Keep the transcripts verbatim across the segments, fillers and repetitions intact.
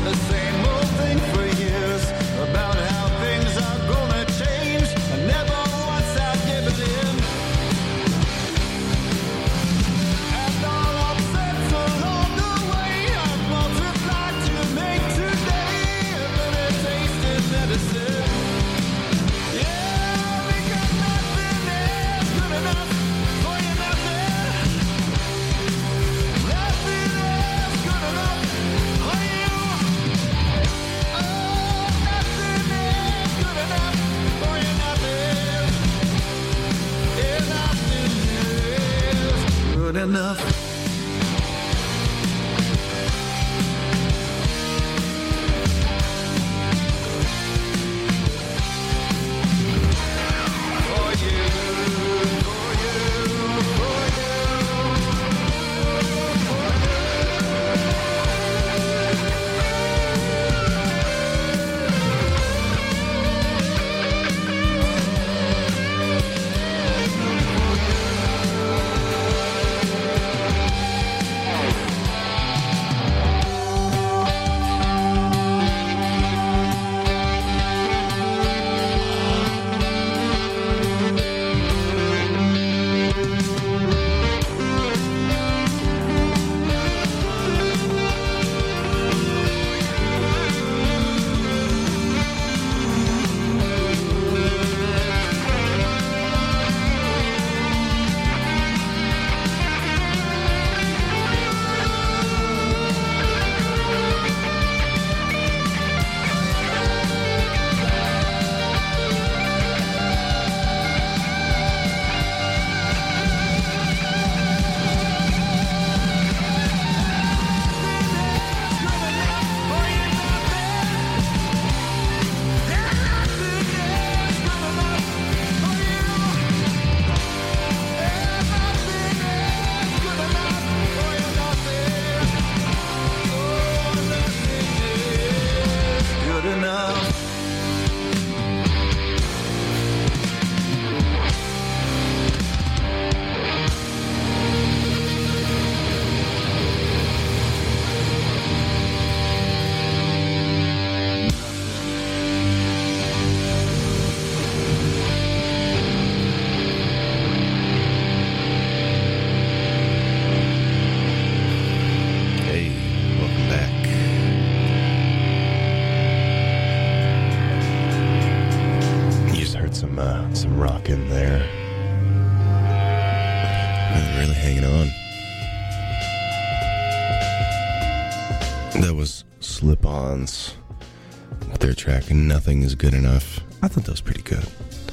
Slip-Ons, their track "Nothing Is Good Enough." I thought that was pretty good.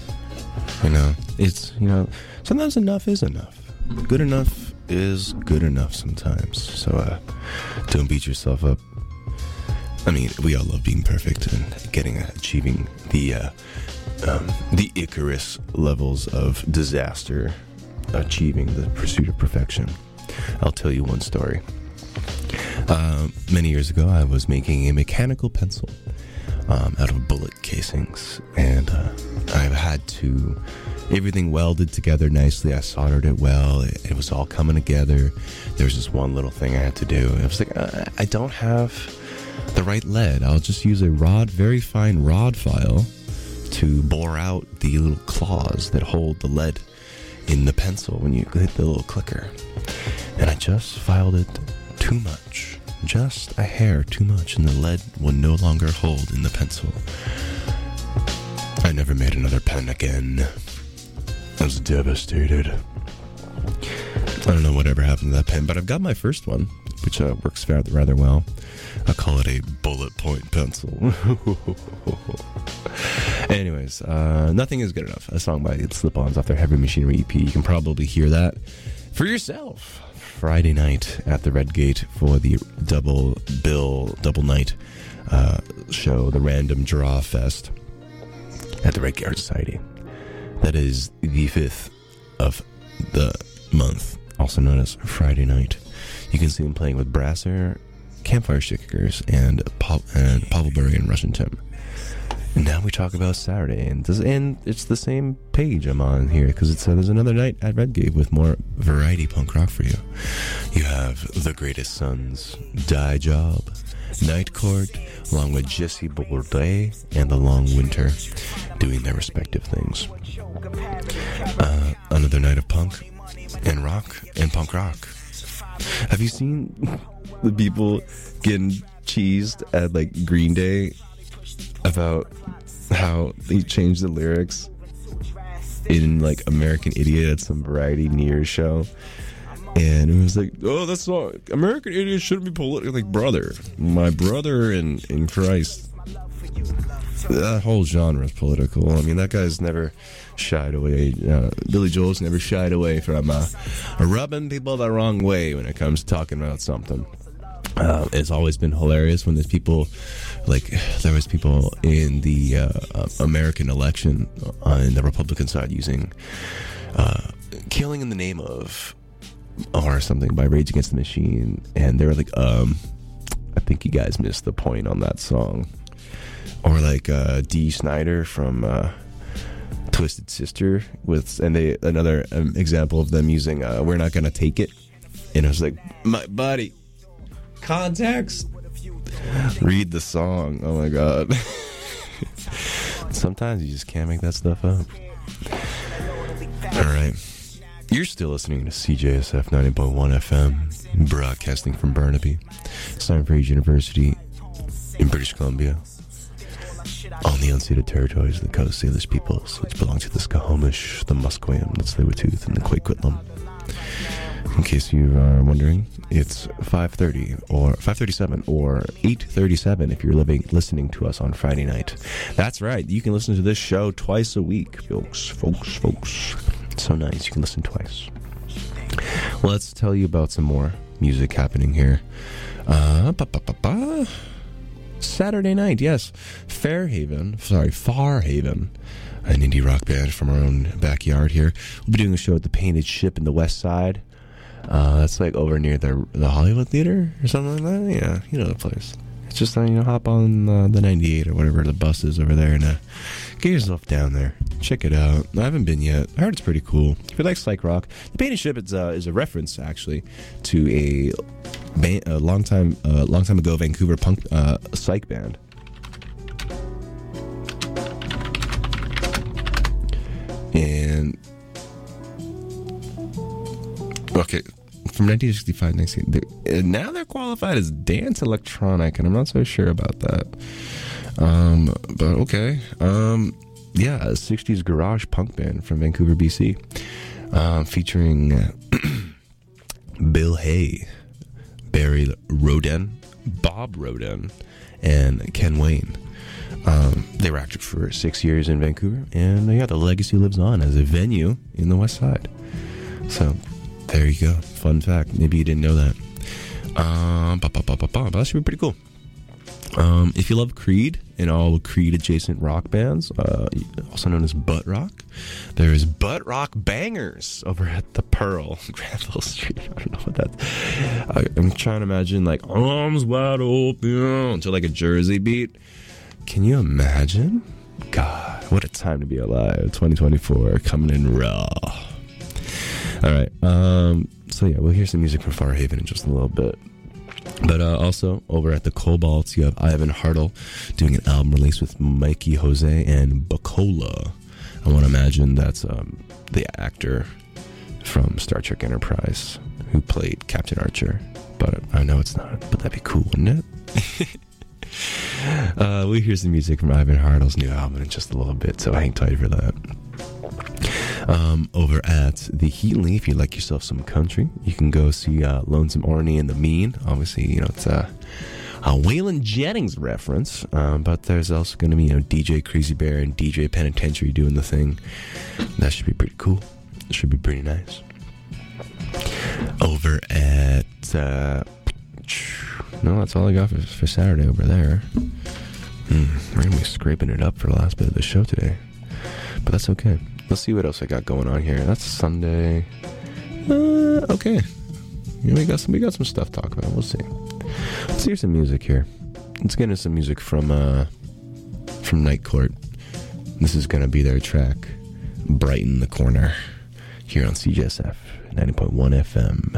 You know, it's, you know, sometimes enough is enough. Good enough is good enough sometimes. So uh, don't beat yourself up. I mean, we all love being perfect and getting, uh, achieving the uh, um, the Icarus levels of disaster, achieving the pursuit of perfection. I'll tell you one story. Uh, many years ago, I was making a mechanical pencil um, out of bullet casings, and uh, I've had to everything welded together nicely. I soldered it well. It, it was all coming together. There was just one little thing I had to do. I was like, uh, I don't have the right lead. I'll just use a rod, very fine rod file, to bore out the little claws that hold the lead in the pencil when you hit the little clicker. And I just filed it too much, just a hair too much, and the lead would no longer hold in the pencil. I never made another pen again. I was devastated. I don't know whatever happened to that pen, but I've got my first one, which uh, works rather well. I call it a bullet point pencil. Anyways, uh, Nothing Is Good Enough, a song by Slip-Ons off their Heavy Machinery E P. You can probably hear that for yourself Friday night at the Red Gate for the double bill, double night uh, show, the Random Draw Fest at the Red Gate Art Society. That is the fifth of the month, also known as Friday night. You can see them playing with Brasser, Campfire Shakers, and, Paul, and Pavel Bury and Russian Tim. And now we talk about Saturday, and this, and it's the same page I'm on here because it's uh, there's another night at Redgate with more variety punk rock for you. You have The Greatest Sons, Die Job, Night Court, along with Jesse Bourdais and The Long Winter, doing their respective things. Uh, another night of punk and rock and punk rock. Have you seen the people getting cheesed at like Green Day about how they changed the lyrics in like American Idiot at some Variety Nears show? And it was like, oh, that's not American Idiot shouldn't be political. Like, brother, my brother in, in Christ. That whole genre is political. I mean, that guy's never shied away. Uh, Billy Joel's never shied away from uh, rubbing people the wrong way when it comes to talking about something. Uh, it's always been hilarious when there's people, like, there was people in the uh, uh, American election on the Republican side using uh, Killing in the Name of or something by Rage Against the Machine, and they were like, um, I think you guys missed the point on that song. Or like uh, Dee Snider from uh, Twisted Sister, with and they another um, example of them using uh, We're Not Gonna Take It, and I was like, my buddy, context, read the song. Oh my god. Sometimes you just can't make that stuff up. Alright, you're still listening to C J S F ninety point one F M, broadcasting from Burnaby, Simon Fraser University in British Columbia, on the unceded territories of the Coast Salish peoples, which belong to the Squamish, the Musqueam, the Tsleil-Waututh, and the Quaquitlam. In case you are wondering, it's five thirty or five thirty-seven or eight thirty-seven if you're living listening to us on Friday night. That's right, you can listen to this show twice a week, folks, folks, folks. It's so nice, you can listen twice. Well, let's tell you about some more music happening here. Uh, ba, ba, ba, ba. Saturday night, yes. Fairhaven, sorry, Farhaven, an indie rock band from our own backyard here. We'll be doing a show at the Painted Ship in the West Side. Uh, that's like over near the the Hollywood Theater or something like that. Yeah, you know the place. It's just, uh, you know, hop on uh, the ninety-eight or whatever the bus is over there and uh, get yourself down there. Check it out. I haven't been yet. I heard it's pretty cool. If you like psych rock, the Painted Ship is, uh, is a reference actually to a, band, a long time, uh, long time ago Vancouver punk uh, psych band. And okay, from nineteen sixty-five, nineteen, they're, now they're qualified as dance electronic, and I'm not so sure about that. Um, but okay, um, yeah, a sixties garage punk band from Vancouver, B C, um, featuring uh, Bill Hay, Barry Roden, Bob Roden, and Ken Wayne. Um, they were active for six years in Vancouver, and uh, yeah, the legacy lives on as a venue in the West Side. So there you go. Fun fact. Maybe you didn't know that. Um, ba, ba, ba, ba, ba. That should be pretty cool. Um, if you love Creed and all Creed adjacent rock bands, uh, also known as butt rock, there is Butt Rock Bangers over at the Pearl, Granville Street. I don't know what that's. I, I'm trying to imagine like arms wide open to like a Jersey beat. Can you imagine? God, what a time to be alive. twenty twenty-four coming in raw. All right. Um, so, yeah, we'll hear some music from Farhaven in just a little bit. But uh, also, over at the Cobalt, you have Ivan Hartle doing an album release with Mikey Jose and Bacola. I want to imagine that's um, the actor from Star Trek Enterprise who played Captain Archer. But I know it's not. But that'd be cool, wouldn't it? uh, we'll hear some music from Ivan Hartle's new album in just a little bit, so hang tight for that. Um, over at the Heatley, if you like yourself some country, you can go see uh, Lonesome Orny and the Mean. Obviously, you know, it's a, a Waylon Jennings reference, um, but there's also going to be, you know, D J Crazy Bear and D J Penitentiary doing the thing. That should be pretty cool. It should be pretty nice. Over at, uh, no, that's all I got for, for Saturday over there. Mm, we're going to be scraping it up for the last bit of the show today, but that's okay. Let's see what else I got going on here. That's Sunday. Uh, okay. Yeah, we got some. We got some stuff to talk about. We'll see. Let's hear some music here. Let's get into some music from uh, from Night Court. This is going to be their track, Brighten the Corner, here on C J S F ninety point one F M.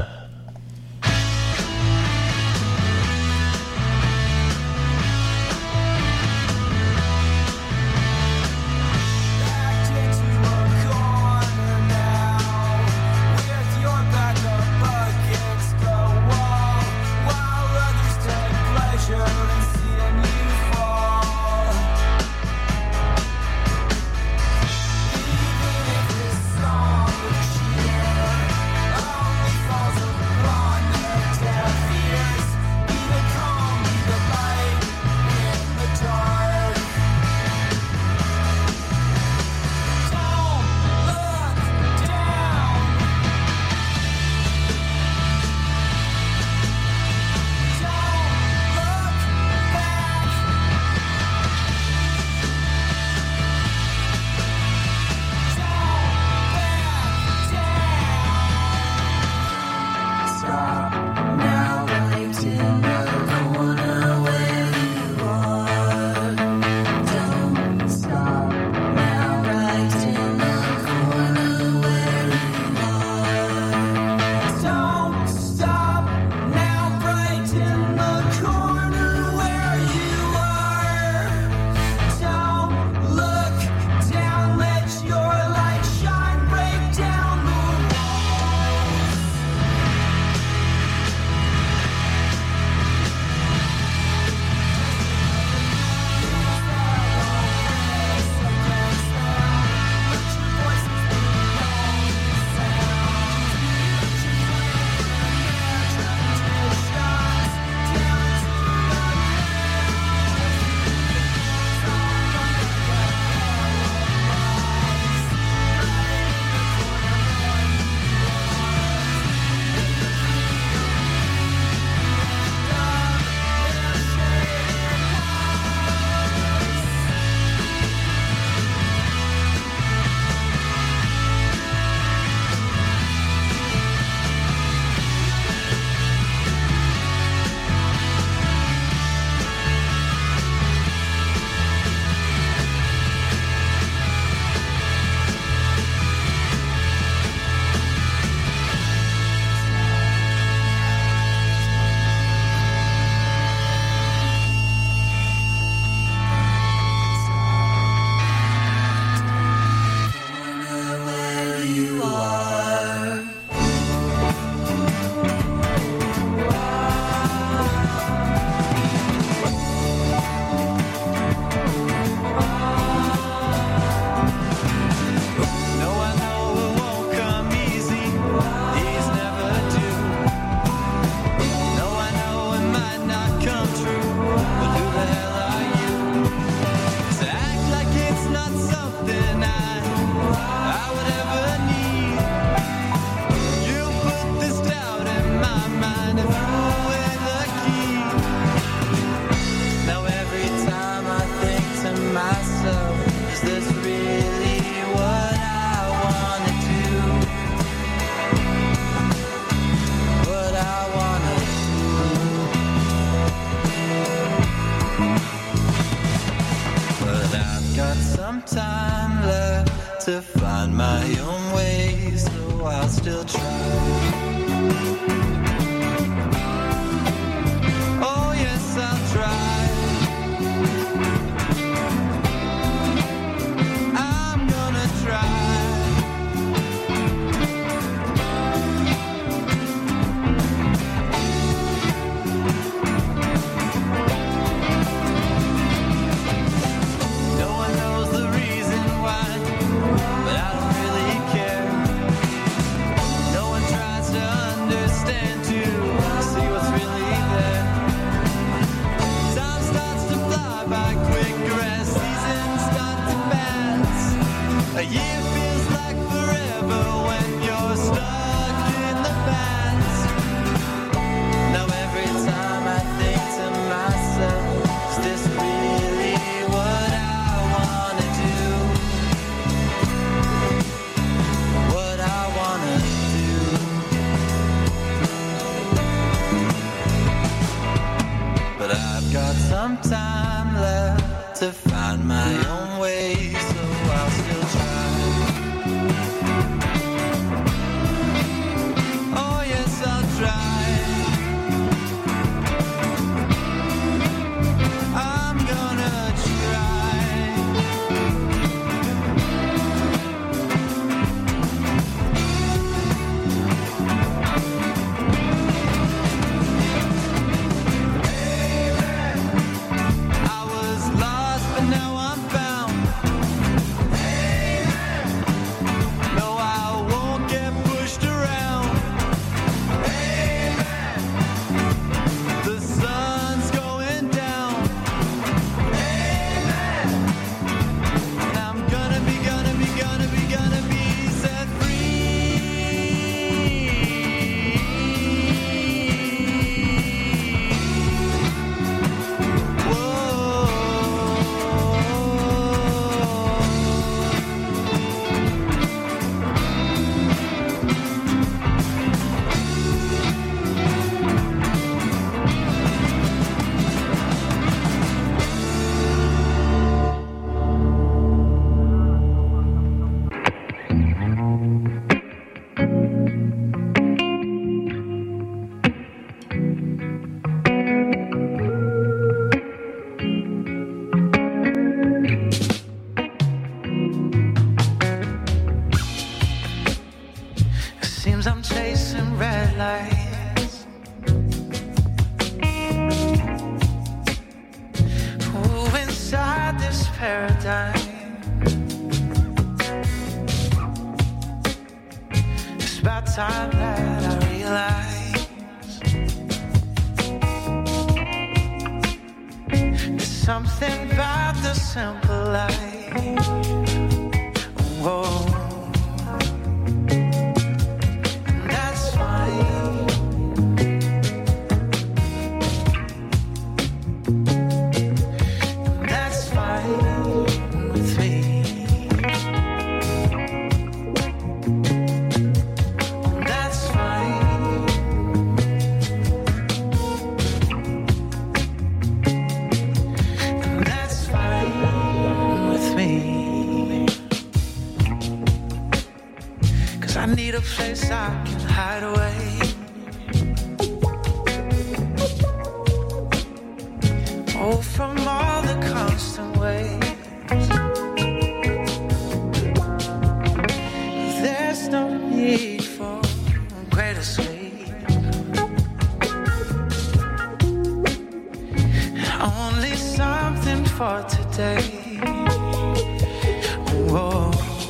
some time left to find my time. It's about time that I realize there's something about the simple life. Whoa. I need a place I can hide away. Oh, from all the constant waves. There's no need for greater sleep. Only something for today. Whoa.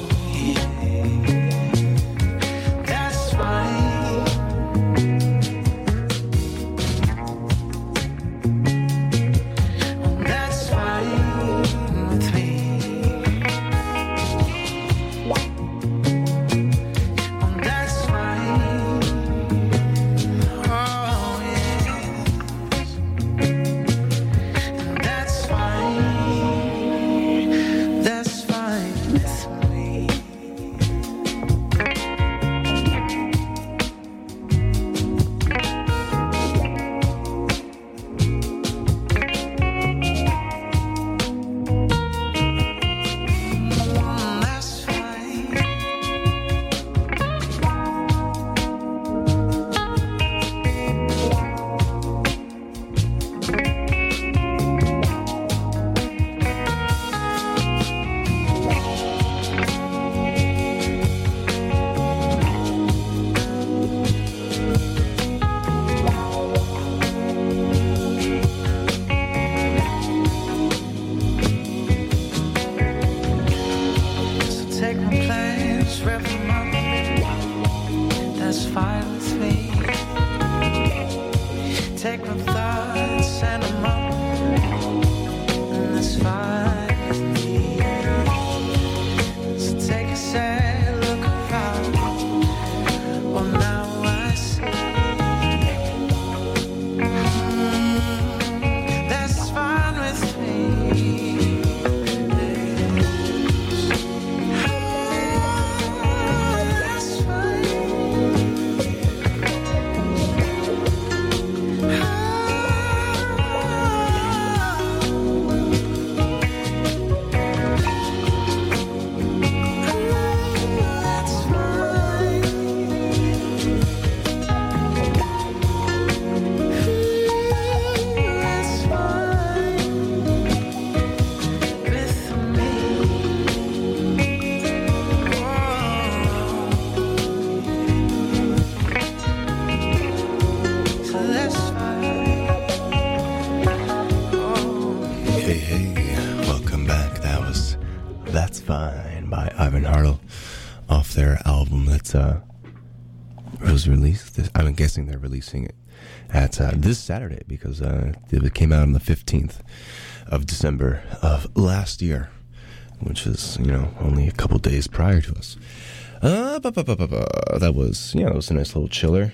Released. I'm guessing they're releasing it at uh, this Saturday because uh, it came out on the fifteenth of December of last year, which is, you know, only a couple days prior to us. Uh, bu- bu- bu- bu- bu- that was, you know, it was a nice little chiller,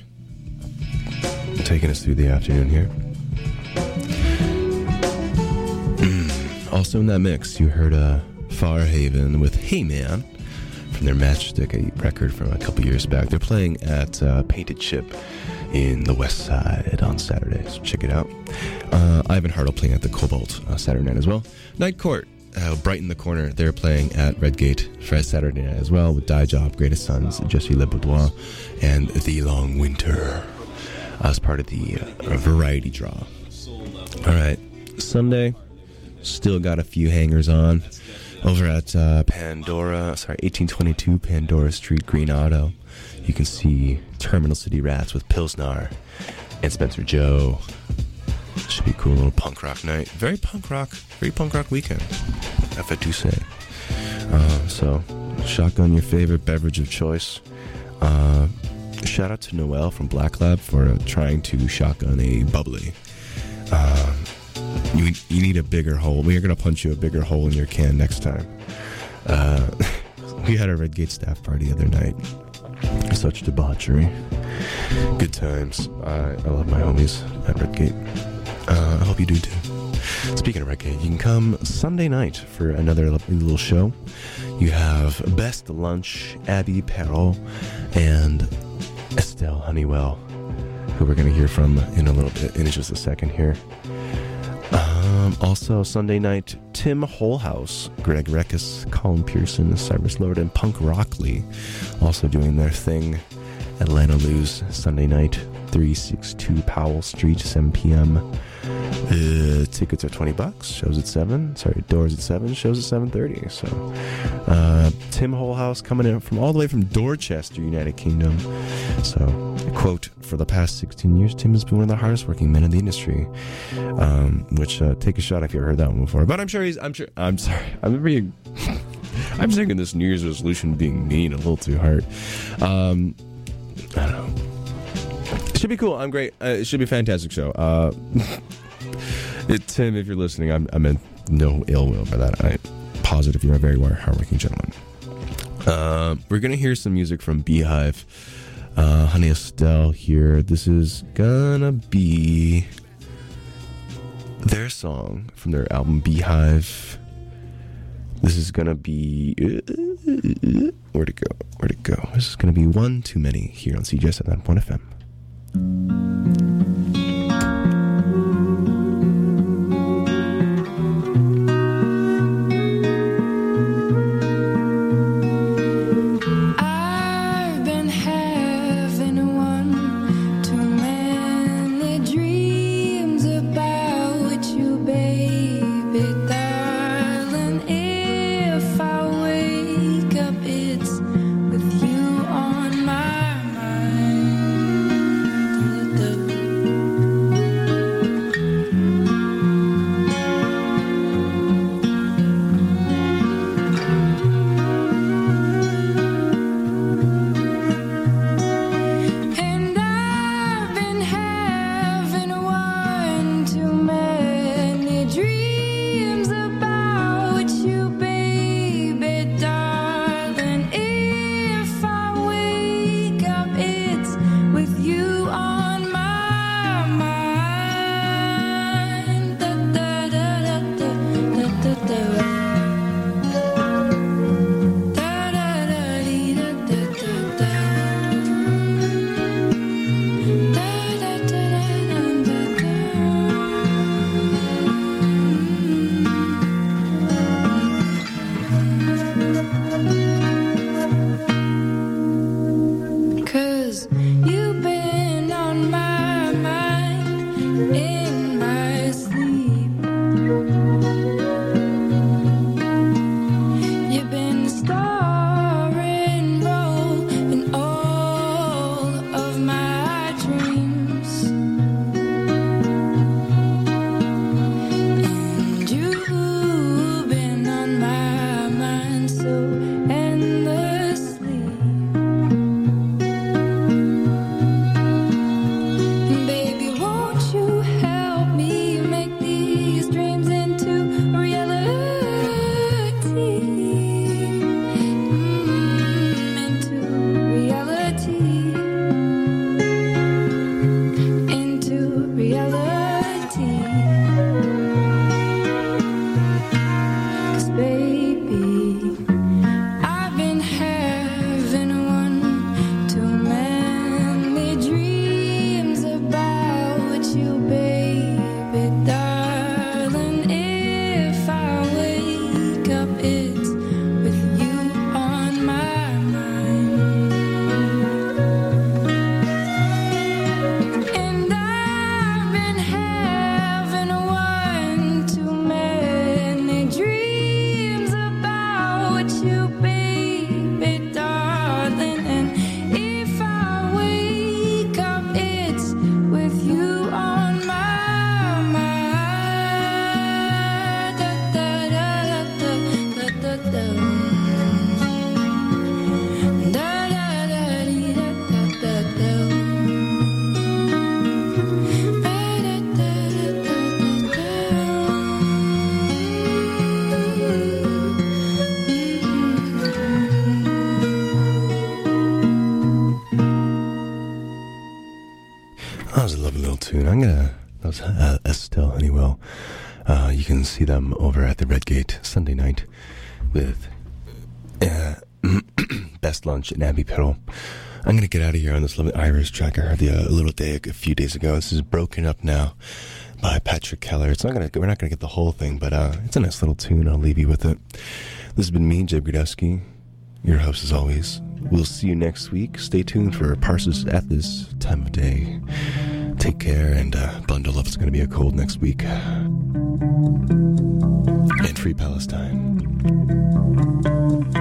taking us through the afternoon here. Also in that mix, you heard uh, Farhaven with Hey Man from their Matchstick, a record from a couple years back. They're playing at uh, Painted Chip in the West Side on Saturday, so check it out. Uh, Ivan Hartle playing at the Cobalt uh, Saturday night as well. Night Court, uh, Brighten the Corner, they're playing at Redgate Friday Saturday night as well with Die Job, Greatest Sons, Jesse Leboudois, and The Long Winter as part of the uh, variety draw. All right, Sunday, still got a few hangers on. Over at uh, Pandora, sorry, eighteen twenty-two Pandora Street, Green Auto, you can see Terminal City Rats with Pilsnar and Spencer Joe. Should be a cool little punk rock night. Very punk rock, very punk rock weekend. if I do say. Uh, so, shotgun your favorite beverage of choice. Uh, shout out to Noel from Black Lab for uh, trying to shotgun a bubbly. Uh, you you need a bigger hole. We are going to punch you a bigger hole in your can next time. Uh, we had a Redgate staff party the other night. Such debauchery. Good times. Uh, I love my homies at Redgate. Uh, I hope you do too. Speaking of Redgate, you can come Sunday night for another little show. You have Best Lunch, Abby Perrault, and Estelle Honeywell, who we're going to hear from in a little bit, in just a second here. Um, also, Sunday night, Tim Holhouse, Greg Rekus, Colin Pearson, Cyrus Lord, and Punk Rockley also doing their thing. Atlanta Lou's Sunday night, three sixty-two Powell Street, seven p.m. Uh, tickets are twenty bucks. Shows at seven. Sorry, doors at seven. Shows at seven thirty. So, uh, Tim Holhouse coming in from all the way from Dorchester, United Kingdom. So, quote, for the past sixteen years, Tim has been one of the hardest working men in the industry. Um, which, uh, take a shot if you've heard that one before. But I'm sure he's, I'm sure, I'm sorry. I'm being, I'm taking this New Year's resolution being mean a little too hard. Um, I don't know. It should be cool. I'm great. Uh, it should be a fantastic show. Uh, it, Tim, if you're listening, I'm, I meant no ill will by that. I'm positive you're a very hardworking gentleman. Uh, we're going to hear some music from Beehive. Uh, Honey Estelle here. This is gonna be their song from their album Beehive. This is gonna be uh, where'd it go? Where'd it go? This is gonna be One Too Many here on C J S at one F M. The Pals, uh, Estelle Honeywell. Uh, you can see them over at the Red Gate Sunday night with uh, Best Lunch and Abby Pearl. I'm going to get out of here on this lovely Irish track I heard the, uh, a little day, a few days ago. This is Broken Up Now by Patrick Keller. It's not gonna, we're not going to get the whole thing, but uh, it's a nice little tune. I'll leave you with it. This has been me, Jeb Grudowski, your host as always. We'll see you next week. Stay tuned for Parses at this time of day. Take care and uh, bundle up. It's going to be a cold next week. And free Palestine.